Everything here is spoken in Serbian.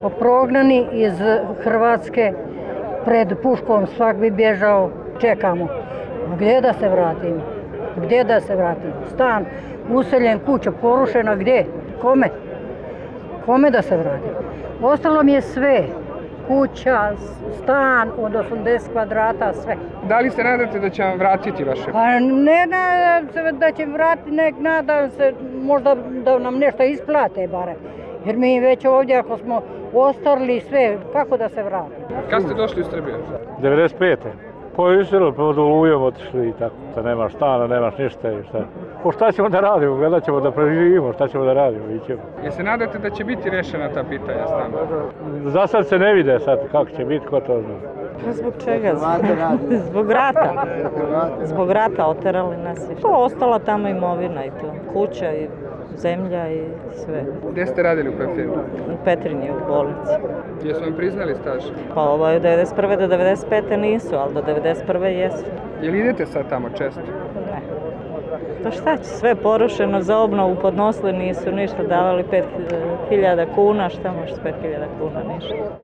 Prognani iz Hrvatske pred puškom, svak bi bježao, čekamo. Gdje da se vratim? Gdje da se vratim? Stan useljen, kuća porušena, gdje? Kome? Kome da se vratim? Ostalo mi je sve. Kuća, stan od 80 kvadrata, sve. Da li se nadate da će vam vratiti vaše? Pa ne nadam se da će vratiti, nek nadam se možda da nam nešto isplate barem. Jer mi već ovdje ako smo ostarili sve, kako da se vratimo? Kad ste došli u Srbiju? 95. Povisilo, pod olujom otišli i tako. Da nemaš stana, nemaš ništa i šta. Po šta ćemo da radimo? Gledat ćemo da preživimo, šta ćemo da radimo, ićemo. Jel se nadate da će biti rješena ta pitanja stana? Za sad se ne vide sad kako će biti, ko to zna. Zbog čega? Zbog rata. Zbog rata oterali nas i ostala tamo imovina i to. Kuća i zemlja i sve. Gdje ste radili u kojoj firmi? U Petrinji, u bolnici. Jesu vam priznali staž? Pa ovo je od 91. do 95. nisu, ali do 91. jesu. Jel idete sad tamo često? Ne. Pa šta će, sve porušeno, za obnovu podnosili nisu ništa, davali 5.000 kuna, šta može 5.000 kuna, ništa.